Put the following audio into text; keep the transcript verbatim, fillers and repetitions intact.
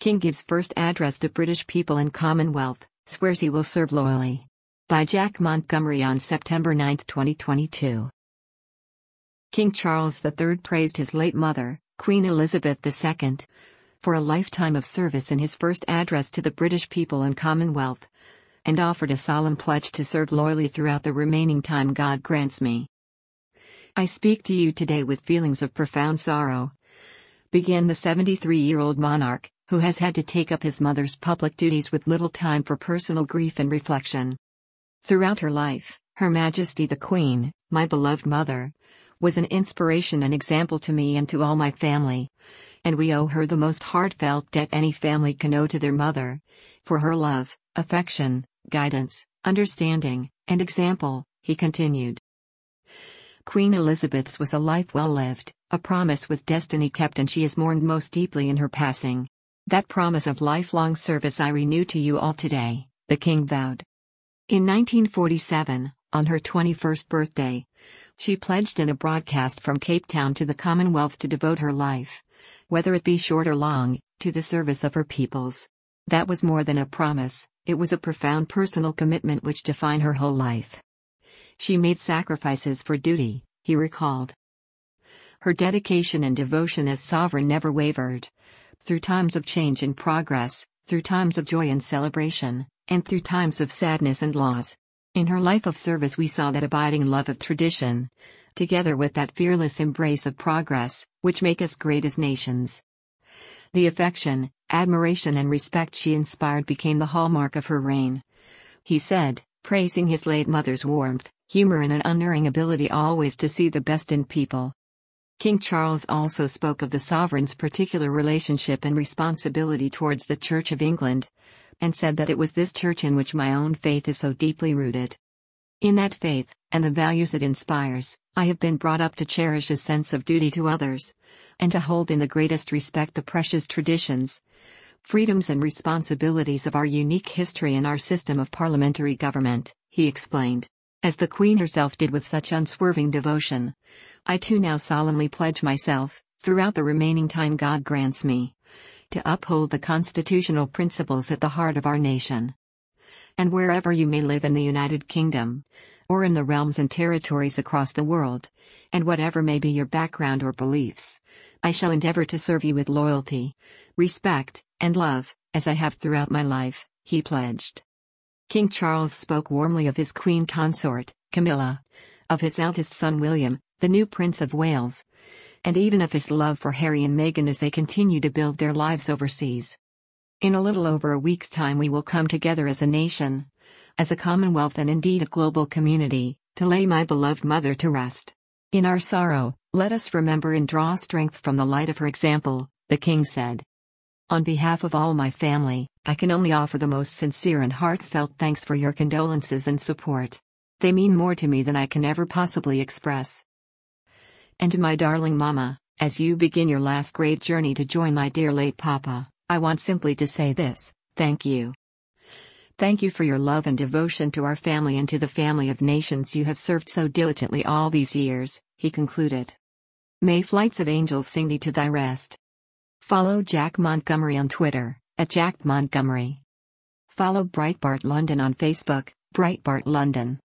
King gives first address to British people and Commonwealth, swears he will serve loyally. By Jack Montgomery on September ninth twenty twenty-two. King Charles the third praised his late mother, Queen Elizabeth the second, for a lifetime of service in his first address to the British people and Commonwealth, and offered a solemn pledge to serve loyally throughout the remaining time God grants me. I speak to you today with feelings of profound sorrow, began the seventy-three-year-old monarch, who has had to take up his mother's public duties with little time for personal grief and reflection. Throughout her life, Her Majesty the Queen, my beloved mother, was an inspiration and example to me and to all my family, and we owe her the most heartfelt debt any family can owe to their mother, for her love, affection, guidance, understanding, and example, he continued. Queen Elizabeth's was a life well lived, a promise with destiny kept, and she is mourned most deeply in her passing. That promise of lifelong service I renew to you all today, the King vowed. In nineteen forty-seven, on her twenty-first birthday, she pledged in a broadcast from Cape Town to the Commonwealth to devote her life, whether it be short or long, to the service of her peoples. That was more than a promise, it was a profound personal commitment which defined her whole life. She made sacrifices for duty, he recalled. Her dedication and devotion as sovereign never wavered. Through times of change and progress, through times of joy and celebration, and through times of sadness and loss. In her life of service we saw that abiding love of tradition, together with that fearless embrace of progress, which make us great as nations. The affection, admiration and respect she inspired became the hallmark of her reign. He said, praising his late mother's warmth, humor and an unerring ability always to see the best in people. King Charles also spoke of the sovereign's particular relationship and responsibility towards the Church of England, and said that it was this church in which my own faith is so deeply rooted. In that faith, and the values it inspires, I have been brought up to cherish a sense of duty to others, and to hold in the greatest respect the precious traditions, freedoms and responsibilities of our unique history and our system of parliamentary government, he explained. As the Queen herself did with such unswerving devotion, I too now solemnly pledge myself, throughout the remaining time God grants me, to uphold the constitutional principles at the heart of our nation. And wherever you may live in the United Kingdom, or in the realms and territories across the world, and whatever may be your background or beliefs, I shall endeavor to serve you with loyalty, respect, and love, as I have throughout my life, he pledged. King Charles spoke warmly of his queen consort, Camilla, of his eldest son William, the new Prince of Wales, and even of his love for Harry and Meghan as they continue to build their lives overseas. In a little over a week's time we will come together as a nation, as a commonwealth and indeed a global community, to lay my beloved mother to rest. In our sorrow, let us remember and draw strength from the light of her example, the King said. On behalf of all my family, I can only offer the most sincere and heartfelt thanks for your condolences and support. They mean more to me than I can ever possibly express. And to my darling Mama, as you begin your last great journey to join my dear late Papa, I want simply to say this: thank you. Thank you for your love and devotion to our family and to the family of nations you have served so diligently all these years, he concluded. May flights of angels sing thee to thy rest. Follow Jack Montgomery on Twitter, at Jack Montgomery. Follow Breitbart London on Facebook, Breitbart London.